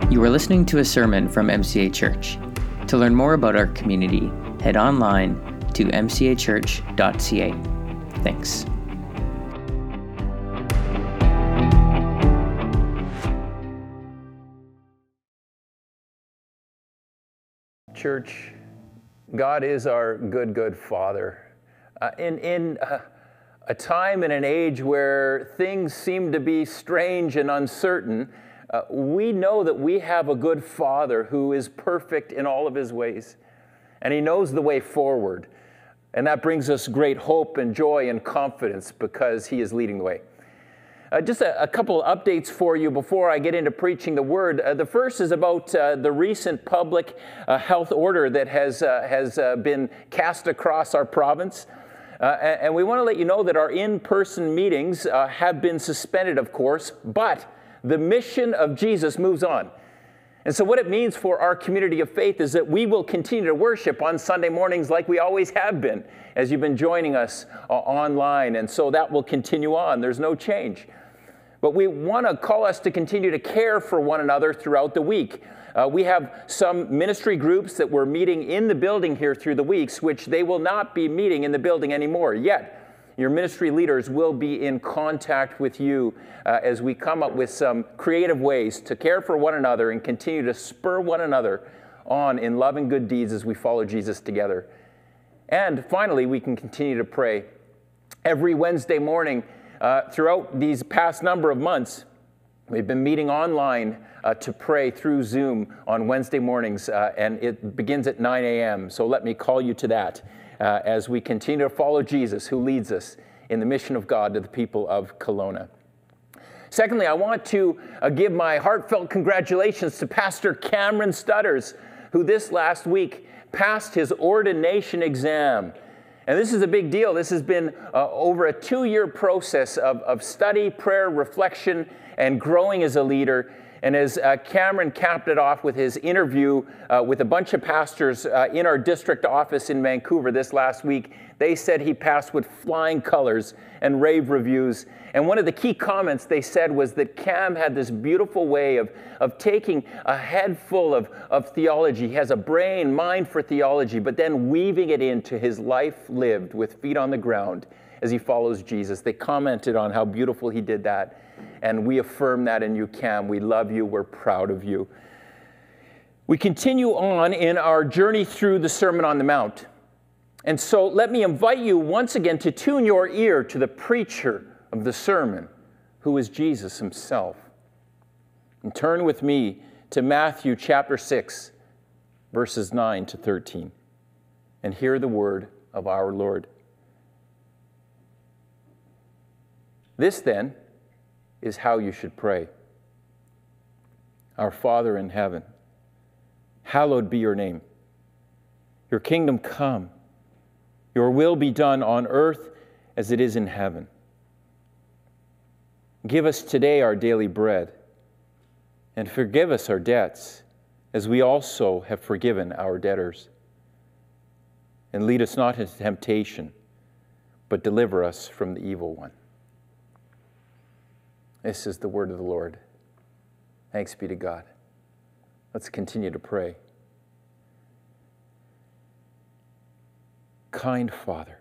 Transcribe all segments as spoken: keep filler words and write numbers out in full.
You are listening to a sermon from M C A Church. To learn more about our community, head online to m c a church dot c a. Thanks. Church, God is our good, good Father. Uh, in in uh, a time and an age where things seem to be strange and uncertain, uh, we know that we have a good Father who is perfect in all of his ways, and he knows the way forward. And that brings us great hope and joy and confidence because he is leading the way. Uh, just a, a couple updates for you before I get into preaching the word. Uh, the first is about uh, the recent public uh, health order that has, uh, has uh, been cast across our province. Uh, and, and we want to let you know that our in-person meetings uh, have been suspended, of course, but the mission of Jesus moves on. And so what it means for our community of faith is that we will continue to worship on Sunday mornings like we always have been, as you've been joining us uh, online. And so that will continue on. There's no change. But we want to call us to continue to care for one another throughout the week. Uh, we have some ministry groups that were meeting in the building here through the weeks, which they will not be meeting in the building anymore. Yet, your ministry leaders will be in contact with you uh, as we come up with some creative ways to care for one another and continue to spur one another on in love and good deeds as we follow Jesus together. And finally, we can continue to pray. Every Wednesday morning, uh, throughout these past number of months, we've been meeting online uh, to pray through Zoom on Wednesday mornings, uh, and it begins at nine a.m. So let me call you to that. Uh, as we continue to follow Jesus, who leads us in the mission of God to the people of Kelowna. Secondly, I want to uh, give my heartfelt congratulations to Pastor Cameron Stutters, who this last week passed his ordination exam. And this is a big deal. This has been uh, over a two-year process of, of study, prayer, reflection, and growing as a leader. And as uh, Cameron capped it off with his interview uh, with a bunch of pastors uh, in our district office in Vancouver this last week, they said he passed with flying colors and rave reviews. And one of the key comments they said was that Cam had this beautiful way of, of taking a head full of, of theology. He has a brain, mind for theology, but then weaving it into his life lived with feet on the ground as he follows Jesus. They commented on how beautiful he did that. And we affirm that in you, Cam. We love you. We're proud of you. We continue on in our journey through the Sermon on the Mount. And so let me invite you once again to tune your ear to the preacher of the sermon, who is Jesus himself. And turn with me to Matthew chapter six, verses nine to thirteen, and hear the word of our Lord. This then is how you should pray. Our Father in heaven, hallowed be your name. Your kingdom come. Your will be done on earth as it is in heaven. Give us today our daily bread, and forgive us our debts, as we also have forgiven our debtors. And lead us not into temptation, but deliver us from the evil one. This is the word of the Lord. Thanks be to God. Let's continue to pray. Kind Father,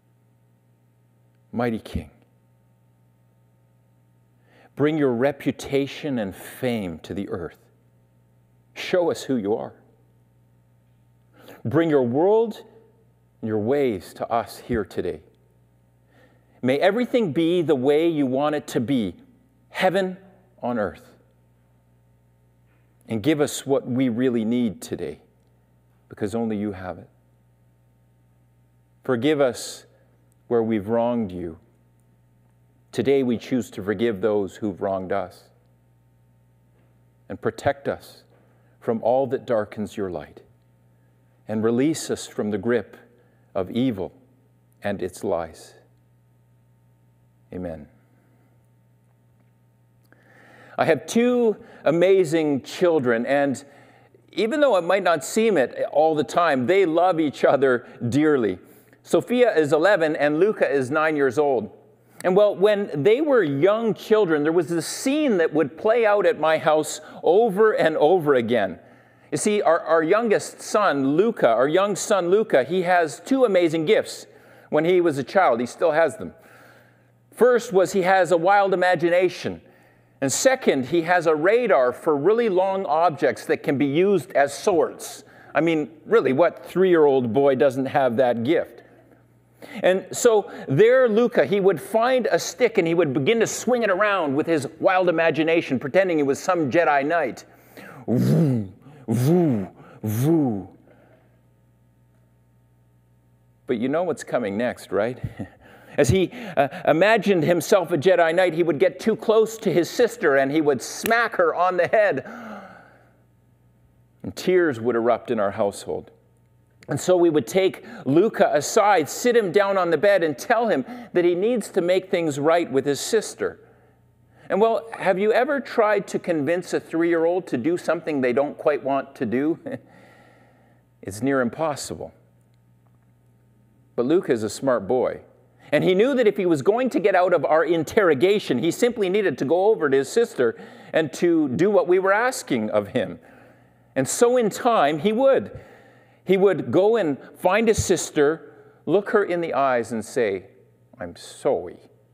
mighty King, bring your reputation and fame to the earth. Show us who you are. Bring your world and your ways to us here today. May everything be the way you want it to be, heaven on earth. And give us what we really need today, because only you have it. Forgive us where we've wronged you. Today we choose to forgive those who've wronged us. And protect us from all that darkens your light. And release us from the grip of evil and its lies. Amen. I have two amazing children, and even though it might not seem it all the time, they love each other dearly. Sophia is eleven and Luca is nine years old. And well, when they were young children, there was this scene that would play out at my house over and over again. You see, our, our youngest son, Luca, our young son, Luca, he has two amazing gifts. When he was a child, he still has them. First was he has a wild imagination. And second, he has a radar for really long objects that can be used as swords. I mean, really, what three-year-old boy doesn't have that gift? And so there, Luca, he would find a stick and he would begin to swing it around with his wild imagination, pretending he was some Jedi Knight. Voo, voo, voo. But you know what's coming next, right? As he uh, imagined himself a Jedi Knight, he would get too close to his sister and he would smack her on the head. And tears would erupt in our household. And so we would take Luca aside, sit him down on the bed, and tell him that he needs to make things right with his sister. And well, have you ever tried to convince a three-year-old to do something they don't quite want to do? It's near impossible. But Luca is a smart boy. And he knew that if he was going to get out of our interrogation, he simply needed to go over to his sister and to do what we were asking of him. And so in time, he would. He would go and find his sister, look her in the eyes and say, "I'm sorry."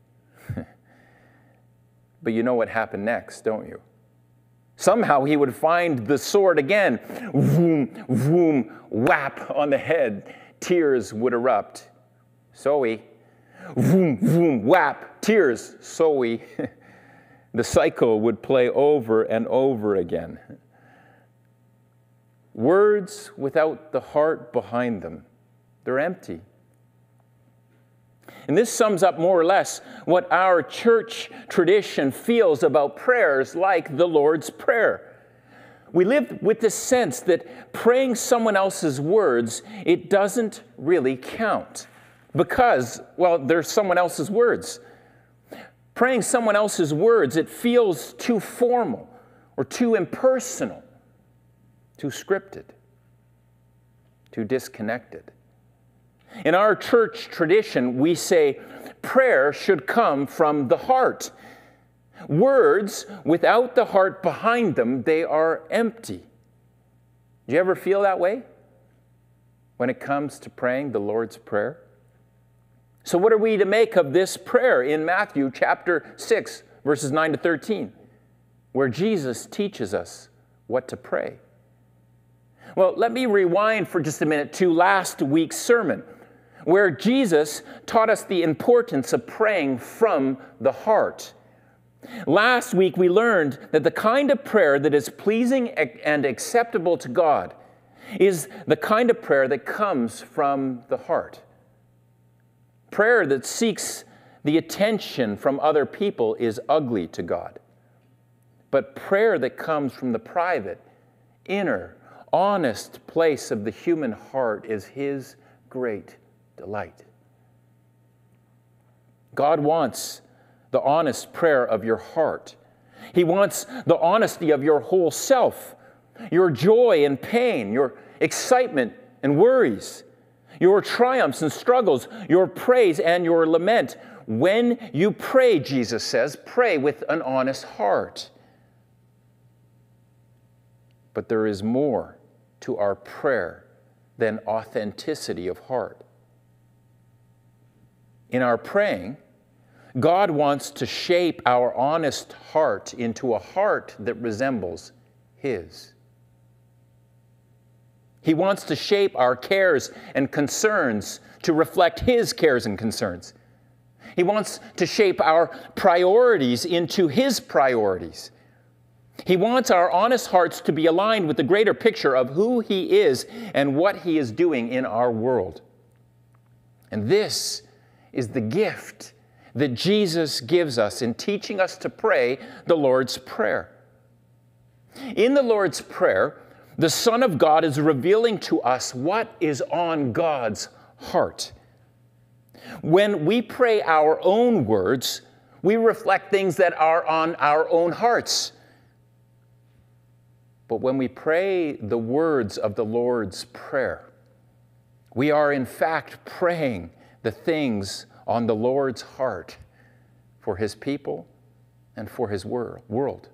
But you know what happened next, don't you? Somehow he would find the sword again. Vroom, vroom, whap on the head. Tears would erupt. Sorry. Vroom, vroom, whap, tears, sorry. The cycle would play over and over again. Words without the heart behind them, they're empty. And this sums up more or less what our church tradition feels about prayers like the Lord's Prayer. We live with the sense that praying someone else's words, it doesn't really count. Because, well, they're someone else's words. Praying someone else's words, it feels too formal or too impersonal, too scripted, too disconnected. In our church tradition, we say prayer should come from the heart. Words without the heart behind them, they are empty. Do you ever feel that way when it comes to praying the Lord's Prayer? So what are we to make of this prayer in Matthew chapter six, verses nine to thirteen, where Jesus teaches us what to pray? Well, let me rewind for just a minute to last week's sermon, where Jesus taught us the importance of praying from the heart. Last week we learned that the kind of prayer that is pleasing and acceptable to God is the kind of prayer that comes from the heart. Prayer that seeks the attention from other people is ugly to God. But prayer that comes from the private, inner, honest place of the human heart is His great delight. God wants the honest prayer of your heart. He wants the honesty of your whole self, your joy and pain, your excitement and worries, your triumphs and struggles, your praise and your lament. When you pray, Jesus says, pray with an honest heart. But there is more to our prayer than authenticity of heart. In our praying, God wants to shape our honest heart into a heart that resembles His. He wants to shape our cares and concerns to reflect His cares and concerns. He wants to shape our priorities into His priorities. He wants our honest hearts to be aligned with the greater picture of who He is and what He is doing in our world. And this is the gift that Jesus gives us in teaching us to pray the Lord's Prayer. In the Lord's Prayer, the Son of God is revealing to us what is on God's heart. When we pray our own words, we reflect things that are on our own hearts. But when we pray the words of the Lord's Prayer, we are in fact praying the things on the Lord's heart. for his people and for his wor- world.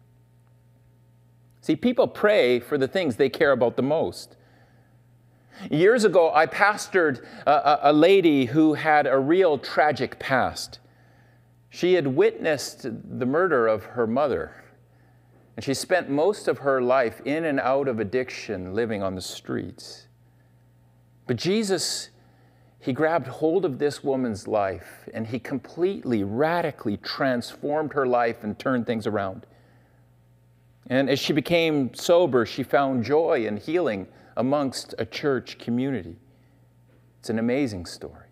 See, people pray for the things they care about the most. Years ago, I pastored a, a lady who had a real tragic past. She had witnessed the murder of her mother, and she spent most of her life in and out of addiction, living on the streets. But Jesus, he grabbed hold of this woman's life, and he completely, radically transformed her life and turned things around. And as she became sober, she found joy and healing amongst a church community. It's an amazing story.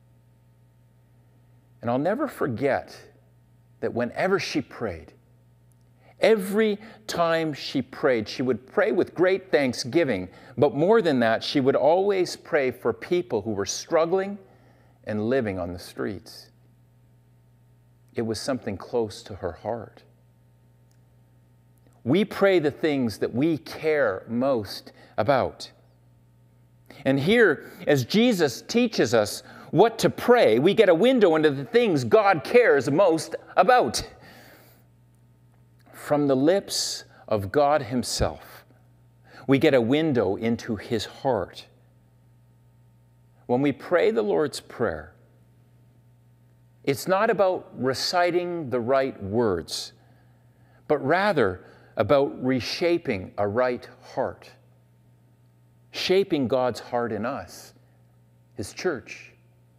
And I'll never forget that whenever she prayed, every time she prayed, she would pray with great thanksgiving, but more than that, she would always pray for people who were struggling and living on the streets. It was something close to her heart. We pray the things that we care most about. And here, as Jesus teaches us what to pray, we get a window into the things God cares most about. From the lips of God himself, we get a window into his heart. When we pray the Lord's Prayer, it's not about reciting the right words, but rather about reshaping a right heart, shaping God's heart in us, his church.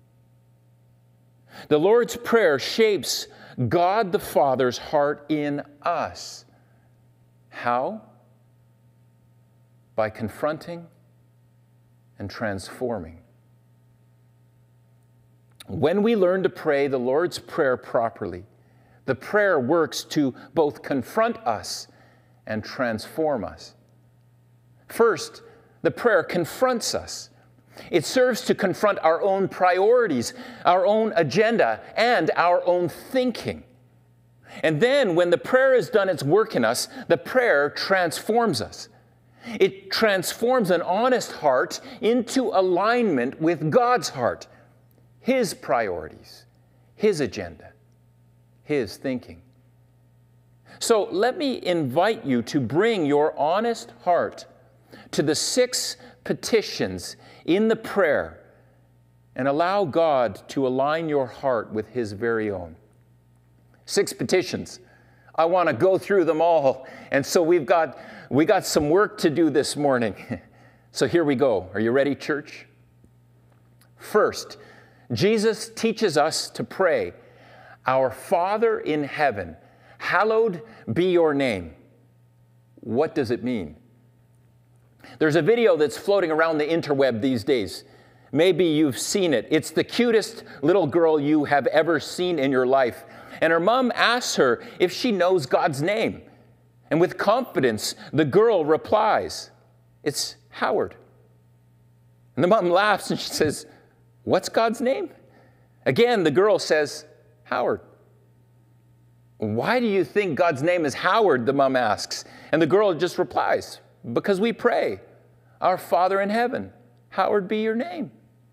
The Lord's Prayer shapes God the Father's heart in us. How? By confronting and transforming. When we learn to pray the Lord's Prayer properly, the prayer works to both confront us and transform us. First, the prayer confronts us. It serves to confront our own priorities, our own agenda, and our own thinking. And then, when the prayer has done its work in us, the prayer transforms us. It transforms an honest heart into alignment with God's heart, his priorities, his agenda, his thinking. So let me invite you to bring your honest heart to the six petitions in the prayer and allow God to align your heart with his very own. Six petitions. I want to go through them all. And so we've got, we got some work to do this morning. So here we go. Are you ready, church? First, Jesus teaches us to pray, "Our Father in heaven, hallowed be your name." What does it mean? There's a video that's floating around the interweb these days. Maybe you've seen it. It's the cutest little girl you have ever seen in your life. And her mom asks her if she knows God's name. And with confidence, the girl replies, "It's Howard." And the mom laughs and she says, "What's God's name?" Again, the girl says, "Howard." "Why do you think God's name is Howard?" the mom asks. And the girl just replies, "Because we pray, 'Our Father in heaven, hallowed be your name.'"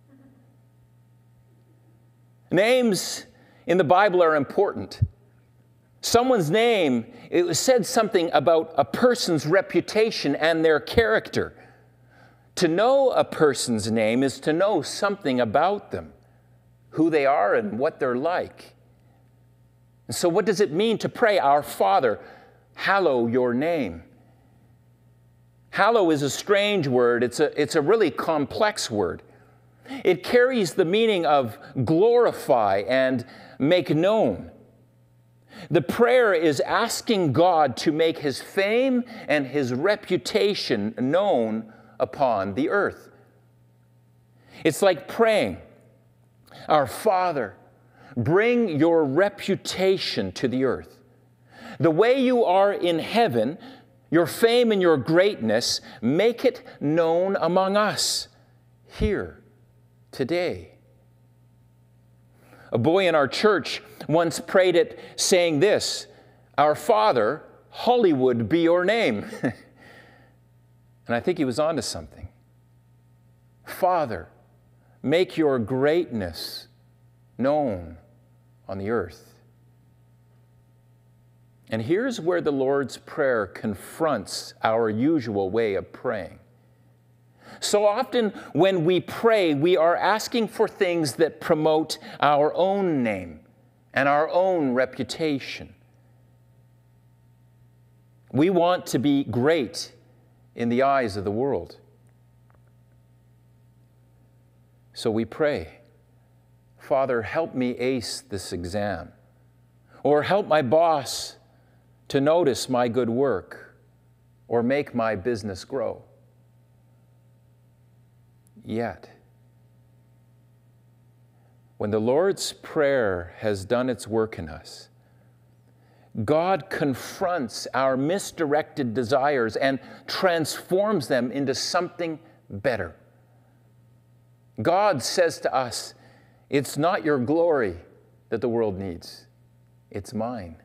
Names in the Bible are important. Someone's name, it said something about a person's reputation and their character. To know a person's name is to know something about them, who they are and what they're like. And so what does it mean to pray, "Our Father, hallow your name"? Hallow is a strange word. It's a, it's a really complex word. It carries the meaning of glorify and make known. The prayer is asking God to make his fame and his reputation known upon the earth. It's like praying, "Our Father, bring your reputation to the earth. The way you are in heaven, your fame and your greatness, make it known among us here today." A boy in our church once prayed it saying this, "Our Father, Hollywood be your name." And I think he was onto something. Father, make your greatness known on the earth. And here's where the Lord's Prayer confronts our usual way of praying. So often when we pray, we are asking for things that promote our own name and our own reputation. We want to be great in the eyes of the world. So we pray, Father, help me ace this exam, or help my boss to notice my good work, or make my business grow. Yet, when the Lord's Prayer has done its work in us, God confronts our misdirected desires and transforms them into something better. God says to us, it's not your glory that the world needs, it's mine.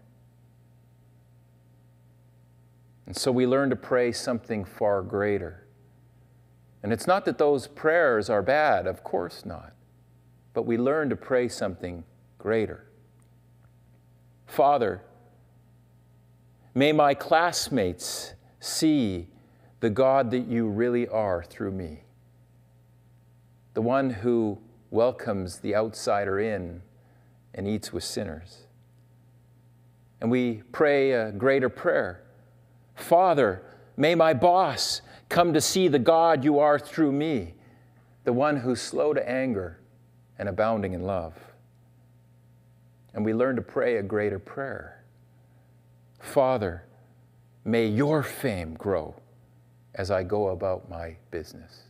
And so we learn to pray something far greater. And it's not that those prayers are bad, of course not, but we learn to pray something greater. Father, may my classmates see the God that you really are through me, the one who welcomes the outsider in and eats with sinners. And we pray a greater prayer. Father, may my boss come to see the God you are through me, the one who's slow to anger and abounding in love. And we learn to pray a greater prayer. Father, may your fame grow as I go about my business.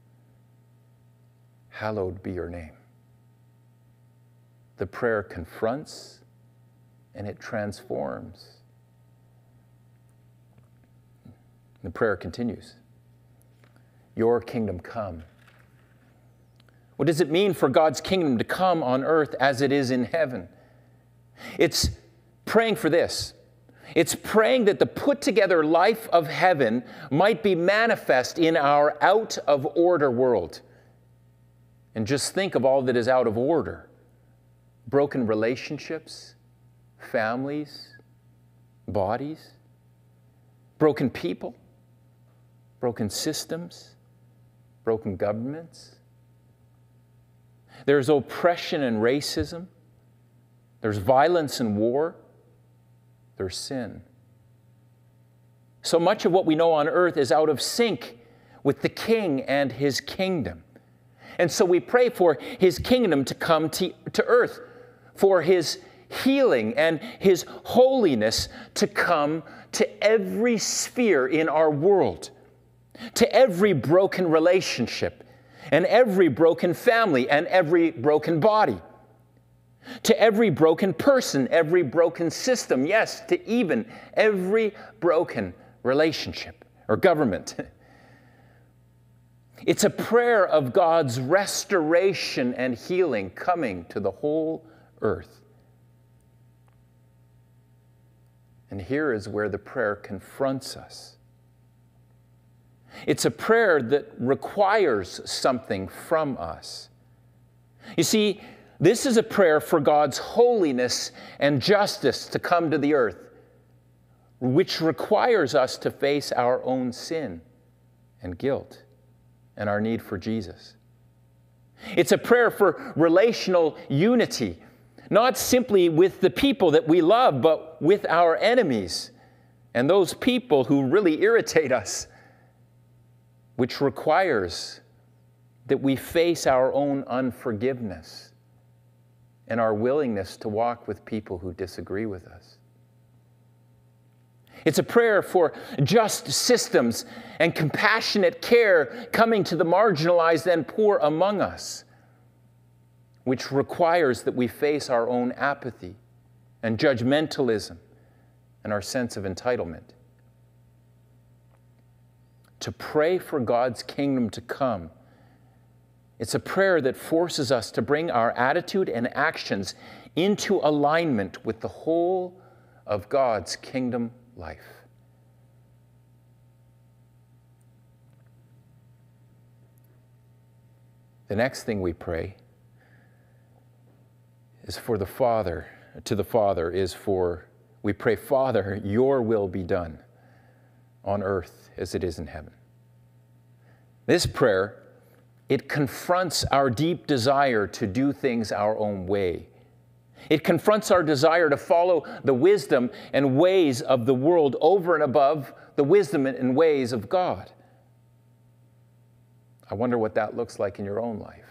Hallowed be your name. The prayer confronts and it transforms. The prayer continues. Your kingdom come. What does it mean for God's kingdom to come on earth as it is in heaven? It's praying for this. It's praying that the put-together life of heaven might be manifest in our out-of-order world. And just think of all that is out of order. Broken relationships, families, bodies, broken people, broken systems, broken governments. There's oppression and racism. There's violence and war. There's sin. So much of what we know on earth is out of sync with the King and his kingdom. And so we pray for his kingdom to come to, to earth, for his healing and his holiness to come to every sphere in our world, to every broken relationship, and every broken family, and every broken body, to every broken person, every broken system, yes, to even every broken relationship or government. It's a prayer of God's restoration and healing coming to the whole earth. And here is where the prayer confronts us. It's a prayer that requires something from us. You see, this is a prayer for God's holiness and justice to come to the earth, which requires us to face our own sin and guilt and our need for Jesus. It's a prayer for relational unity, not simply with the people that we love, but with our enemies and those people who really irritate us, which requires that we face our own unforgiveness and our willingness to walk with people who disagree with us. It's a prayer for just systems and compassionate care coming to the marginalized and poor among us, which requires that we face our own apathy and judgmentalism and our sense of entitlement. To pray for God's kingdom to come, it's a prayer that forces us to bring our attitude and actions into alignment with the whole of God's kingdom life. The next thing we pray is for the Father, to the Father, is for we pray, Father, your will be done on earth as it is in heaven. This prayer, it confronts our deep desire to do things our own way. It confronts our desire to follow the wisdom and ways of the world over and above the wisdom and ways of God. I wonder what that looks like in your own life.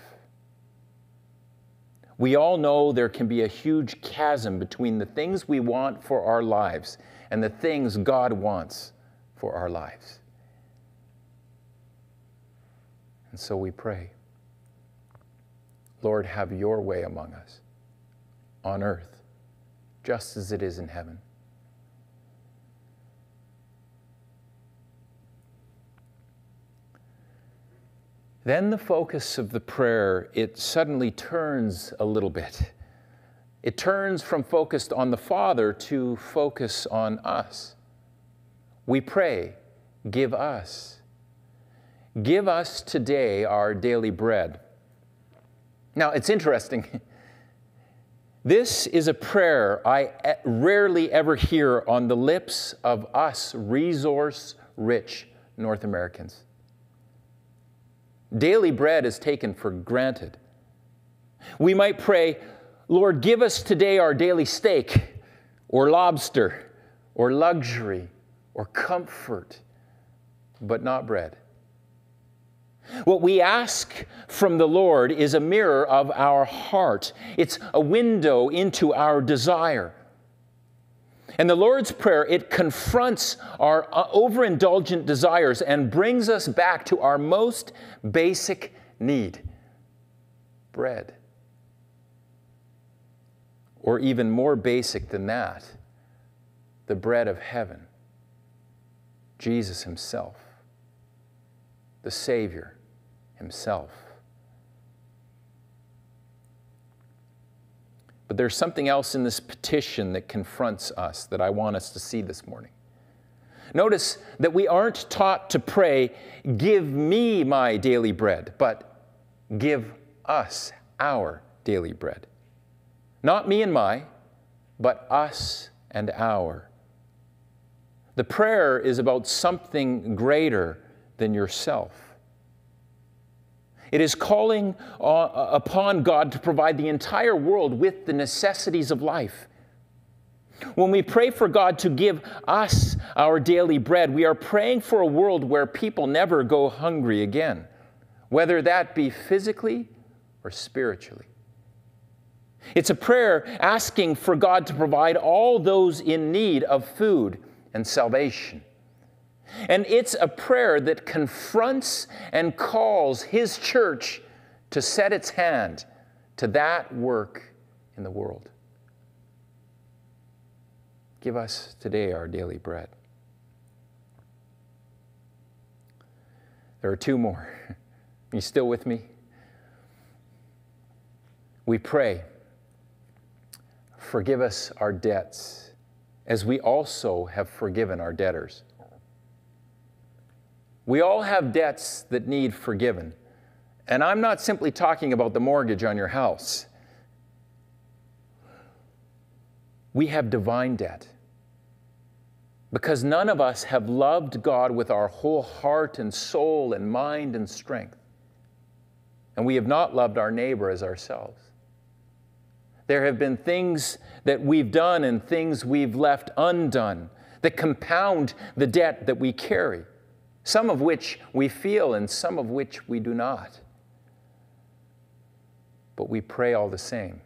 We all know there can be a huge chasm between the things we want for our lives and the things God wants for our lives. And so we pray, Lord, have your way among us on earth, just as it is in heaven. Then the focus of the prayer, it suddenly turns a little bit. It turns from focused on the Father to focus on us. We pray, give us. Give us today our daily bread. Now, it's interesting. This is a prayer I rarely ever hear on the lips of us resource-rich North Americans. Daily bread is taken for granted. We might pray, Lord, give us today our daily steak, or lobster, or luxury, or comfort, but not bread. What we ask from the Lord is a mirror of our heart. It's a window into our desire. And the Lord's Prayer, it confronts our overindulgent desires and brings us back to our most basic need, bread. Or even more basic than that, the bread of heaven, Jesus himself, the Savior himself. But there's something else in this petition that confronts us that I want us to see this morning. Notice that we aren't taught to pray, give me my daily bread, but give us our daily bread. Not me and my, but us and our. The prayer is about something greater than yourself. It is calling upon God to provide the entire world with the necessities of life. When we pray for God to give us our daily bread, we are praying for a world where people never go hungry again, whether that be physically or spiritually. It's a prayer asking for God to provide all those in need of food and salvation. And it's a prayer that confronts and calls his church to set its hand to that work in the world. Give us today our daily bread. There are two more. Are you still with me? We pray, forgive us our debts, as we also have forgiven our debtors. We all have debts that need forgiven. And I'm not simply talking about the mortgage on your house. We have divine debt. Because none of us have loved God with our whole heart and soul and mind and strength. And we have not loved our neighbor as ourselves. There have been things that we've done and things we've left undone that compound the debt that we carry. Some of which we feel and some of which we do not. But we pray all the same.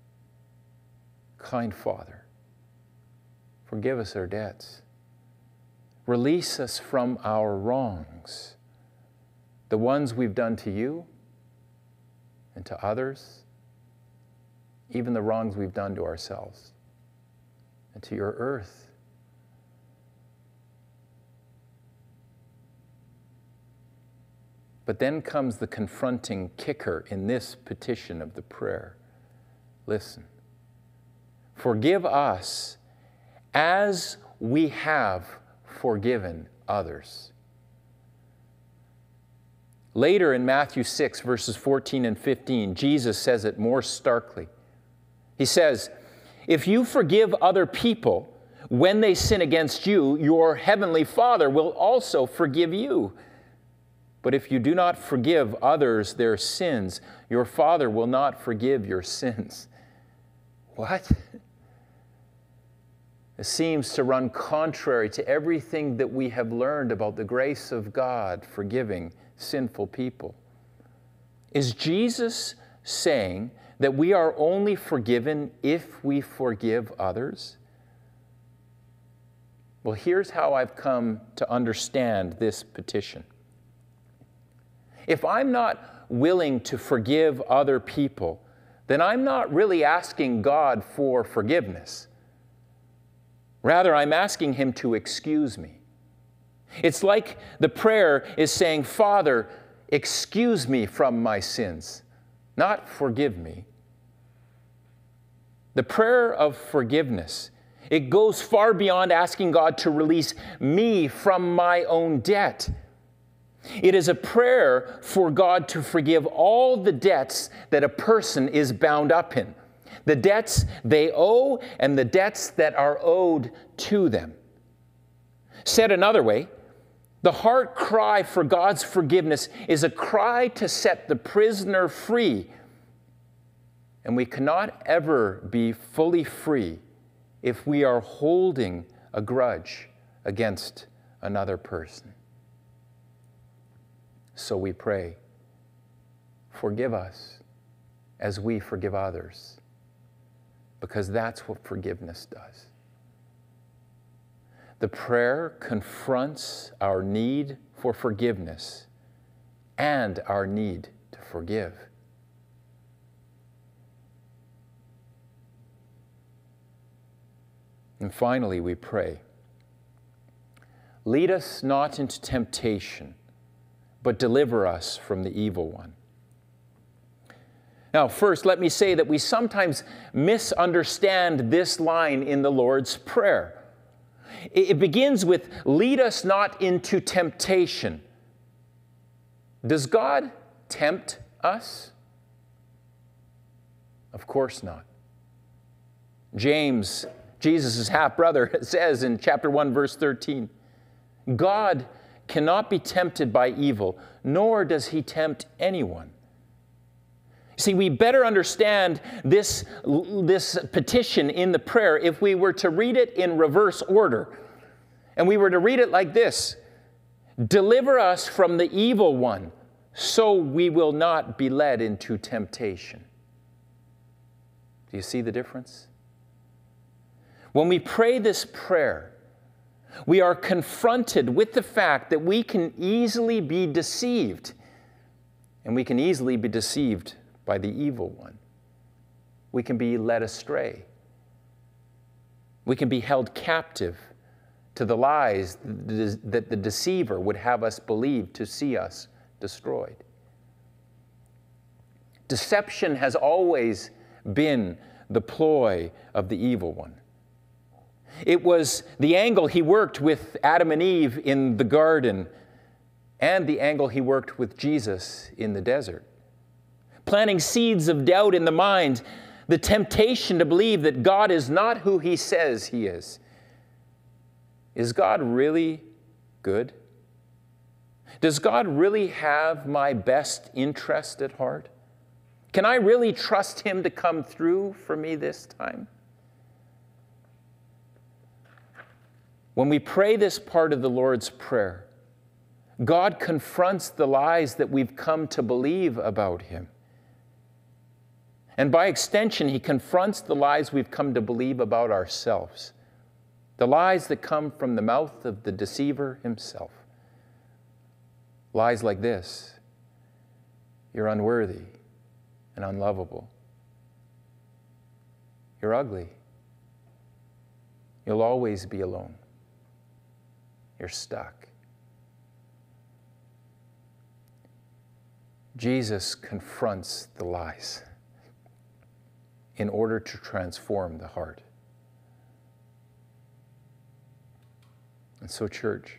Kind Father, forgive us our debts. Release us from our wrongs, the ones we've done to you and to others, even the wrongs we've done to ourselves and to your earth. But then comes the confronting kicker in this petition of the prayer. Listen. Forgive us as we have forgiven others. Later in Matthew six, verses fourteen and fifteen, Jesus says it more starkly. He says, if you forgive other people, When they sin against you, your heavenly Father will also forgive you. But if you do not forgive others their sins, your Father will not forgive your sins. What? It seems to run contrary to everything that we have learned about the grace of God forgiving sinful people. Is Jesus saying that we are only forgiven if we forgive others? Well, here's how I've come to understand this petition. If I'm not willing to forgive other people, then I'm not really asking God for forgiveness. Rather, I'm asking Him to excuse me. It's like the prayer is saying, Father, excuse me from my sins, not forgive me. The prayer of forgiveness, it goes far beyond asking God to release me from my own debt. It is a prayer for God to forgive all the debts that a person is bound up in, the debts they owe and the debts that are owed to them. Said another way, the heart cry for God's forgiveness is a cry to set the prisoner free. And we cannot ever be fully free if we are holding a grudge against another person. So we pray, forgive us as we forgive others, because that's what forgiveness does. The prayer confronts our need for forgiveness and our need to forgive. And finally, we pray, lead us not into temptation, but deliver us from the evil one. Now, first, let me say that we sometimes misunderstand this line in the Lord's Prayer. It begins with, lead us not into temptation. Does God tempt us? Of course not. James, Jesus' half-brother, says in chapter one, verse thirteen, God cannot be tempted by evil, nor does He tempt anyone. See, we better understand this, this petition in the prayer if we were to read it in reverse order. And we were to read it like this: deliver us from the evil one, so we will not be led into temptation. Do you see the difference? When we pray this prayer, we are confronted with the fact that we can easily be deceived, and we can easily be deceived by the evil one. We can be led astray. We can be held captive to the lies that the deceiver would have us believe to see us destroyed. Deception has always been the ploy of the evil one. It was the angle he worked with Adam and Eve in the garden, and the angle he worked with Jesus in the desert. Planting seeds of doubt in the mind, the temptation to believe that God is not who He says He is. Is God really good? Does God really have my best interest at heart? Can I really trust Him to come through for me this time? When we pray this part of the Lord's Prayer, God confronts the lies that we've come to believe about Him. And by extension, He confronts the lies we've come to believe about ourselves, the lies that come from the mouth of the deceiver himself. Lies like this: you're unworthy and unlovable. You're ugly. You'll always be alone. You're stuck. Jesus confronts the lies in order to transform the heart. And so, church,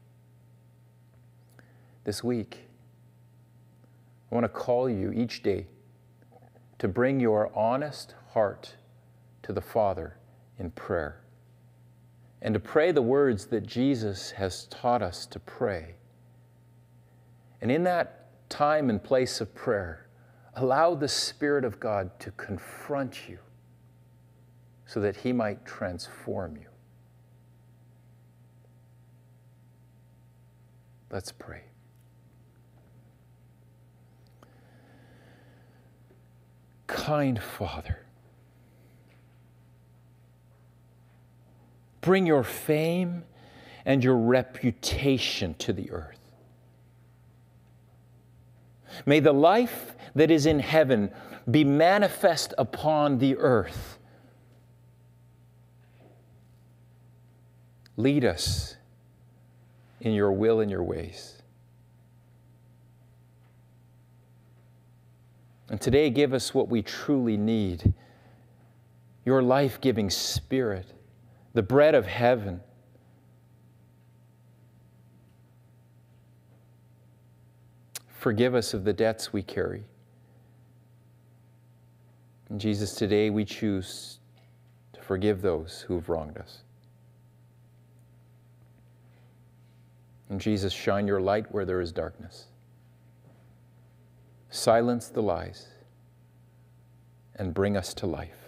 this week, I want to call you each day to bring your honest heart to the Father in prayer. and to pray the words that Jesus has taught us to pray. And in that time and place of prayer, allow the Spirit of God to confront you so that He might transform you. Let's pray. Kind Father, bring your fame and your reputation to the earth. May the life that is in heaven be manifest upon the earth. Lead us in your will and your ways. And today, give us what we truly need, your life-giving Spirit, the bread of heaven. Forgive us of the debts we carry. And Jesus, today we choose to forgive those who have wronged us. And Jesus, shine your light where there is darkness. Silence the lies and bring us to life.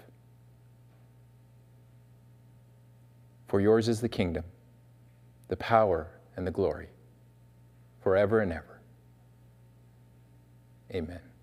For yours is the kingdom, the power, and the glory, forever and ever. Amen.